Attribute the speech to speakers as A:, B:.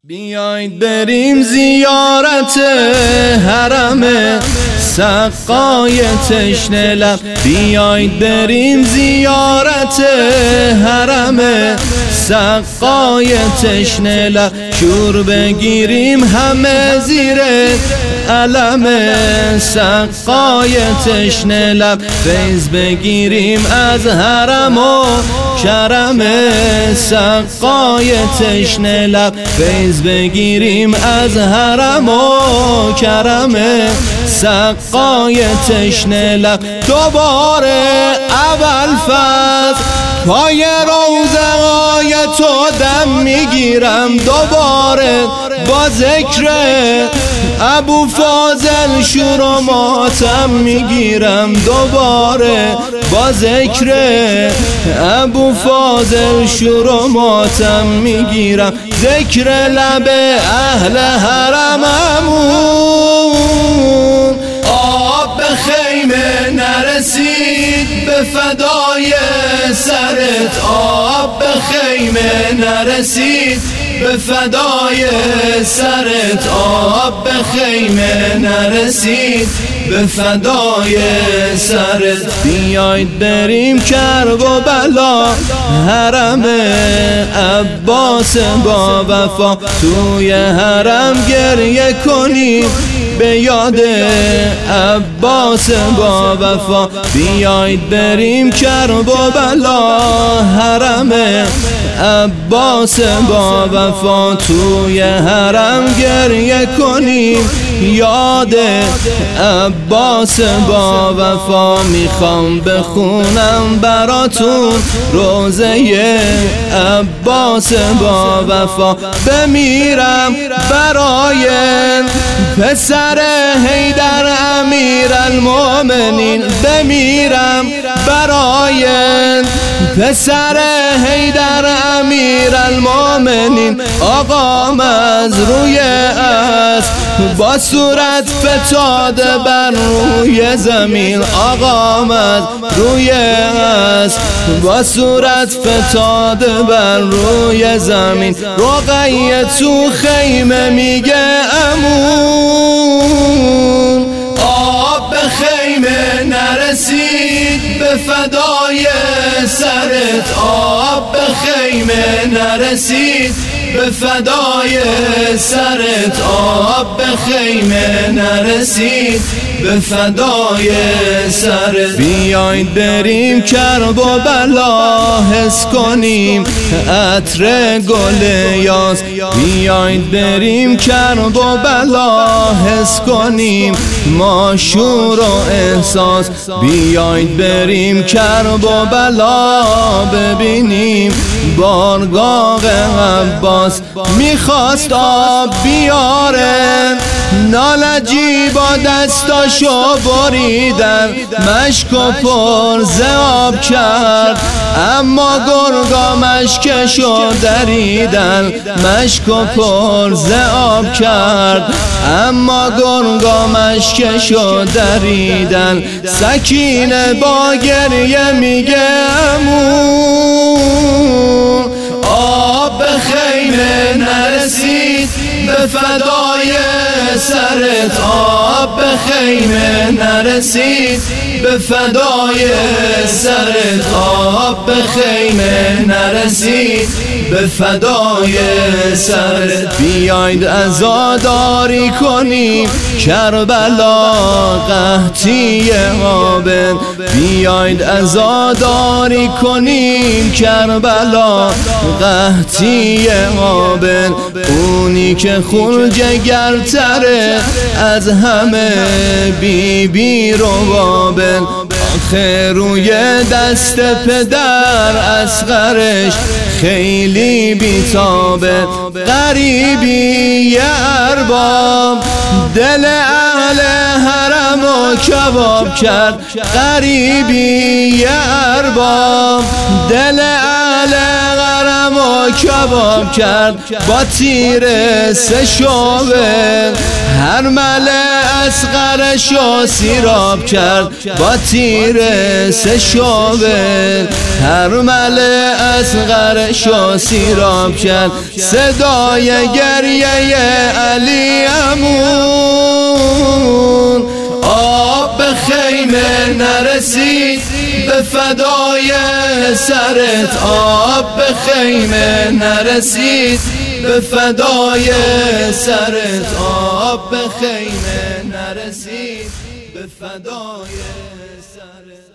A: بیایید بریم زیارت حرم سقای تشنه لب، بیایید بریم زیارت حرم سقای تشنه لب، شور بگیریم همه زیر علم سقای تشنه لب، فیض بگیریم از حرم و کرم سقای تشنه لب، فیض بگیریم از حرم و کرم سقای تشنه لب. دوباره اول فصل پای روزهای تو دم میگیرم، دوباره با ذکر ابو فاضل شور و ماتم میگیرم، دوباره با ذکر ابو فاضل شور و ماتم میگیرم، ذکر لب اهل حرممون. آب به خیمه نرسید به فدای سرت، آب به خیمه نرسید به فدای سرت، آب به خیمه نرسید به فدای سرت. بیایید بریم کربلا حرم عباس با وفا، توی حرم گریه کنیم به یاد عباس با وفا. بیایید بریم کربلا حرم عباس با وفا، توی حرم گریه کنیم یاد عباس با وفا. میخوام بخونم براتون روزه عباس با وفا، بمیرم برای پسر حیدر امیرالمومنین، بمیرم برای پسر حیدر امیرالمومنین. آقام از روی اسب با صورت فتاده بر روی زمین، آقام از روی اسب با صورت فتاده بر روی زمین. رقیه تو خیمه میگه امون، آب به خیمه نرسید به فدای سرت، آب به خیمه نرسید به فدای سرت، آب به خیمه نرسید به فدای سرت. بیایید بریم کربلا حس کنیم عطر گل یاس، بیایید بریم کربلا حس کنیم ما شور و احساس، بیایید بریم کربلا ببینیم بارگاه عباس. میخواست آب بیاره نالجی با دستاشو بریدن، مشک و پر ز آب کرد اما گرگا مشکشو دریدن، مشک و پر ز آب کرد اما گرگا مشکشو دریدن. سکینه با گریه میگه امون، آب به خیمه نرسید به فدای سرت، آب به خیمه نرسید به فدای سرت، آب به خیمه نرسید به فدای سرت. بیایید عزاداری کنیم کربلا قحطی آبن، بیایید عزاداری کنیم کربلا قحطی آبن. اونی که خون جگرتره از همه بی بی رو بابن، آخه روی دست پدر اصغرش خیلی بیتابه. غریبی ارباب دل اهل حرم و کباب کرد، غریبی ارباب دل اهل حرم ما کباب کرد با تیر سشابه، هر مله اصغرشو سیراب کرد با تیر سشابه، هر مله اصغرشو سیراب کرد. صدای گریه علی امون آب به خیمه نرسید به فدای سرت، آب به خیمه نرسید به فدای سرت، آب به خیمه نرسید به فدای سرت.